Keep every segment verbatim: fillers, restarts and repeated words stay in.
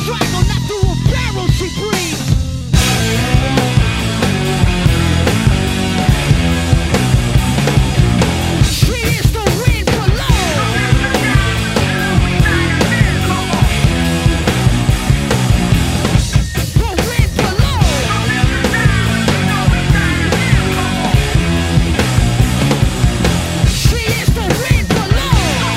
strangle, not through a barrel she breathes. She is the wind below. The wind below. She is the wind below.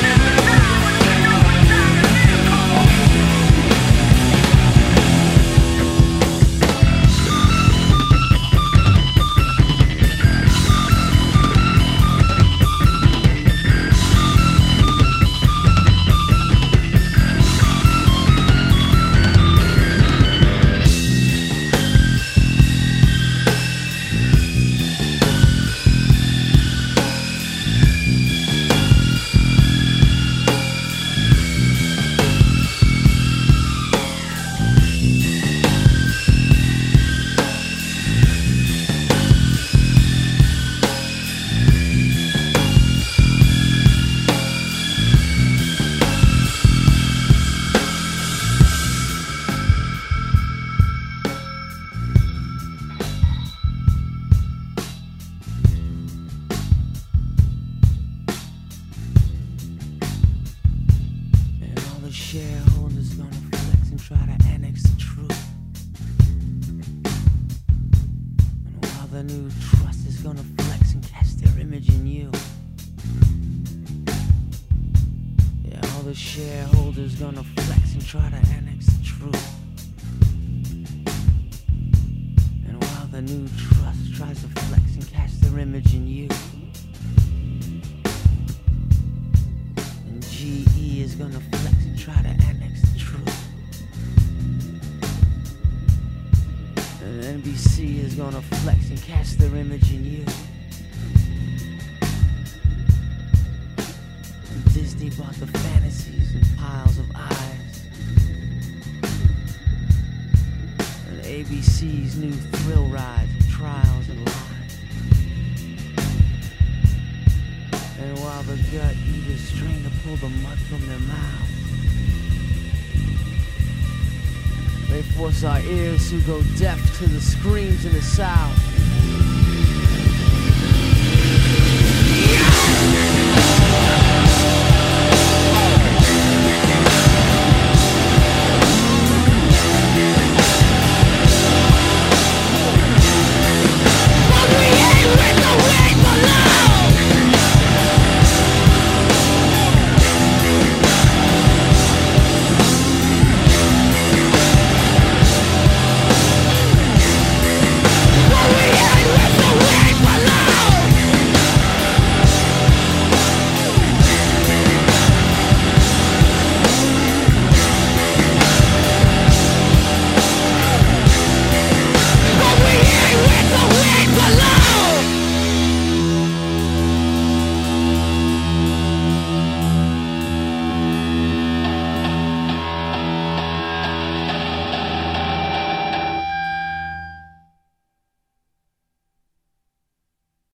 And all the shareholders gonna flex and try to annex the truth. And while the new trust is gonna flex and cast their image in you. Yeah, all the shareholders gonna flex and try to annex the truth. And while the new trust tries to flex and cast their image in you. And G E is gonna flex and try to annex the truth. And N B C is gonna flex and cast their image in you. And Disney bought the fantasies and piles of eyes. And A B C's new thrill rides and trials and lies. And while the gut eaters strain to pull the mud from their mouths, they force our ears to go deaf to the screams in the South.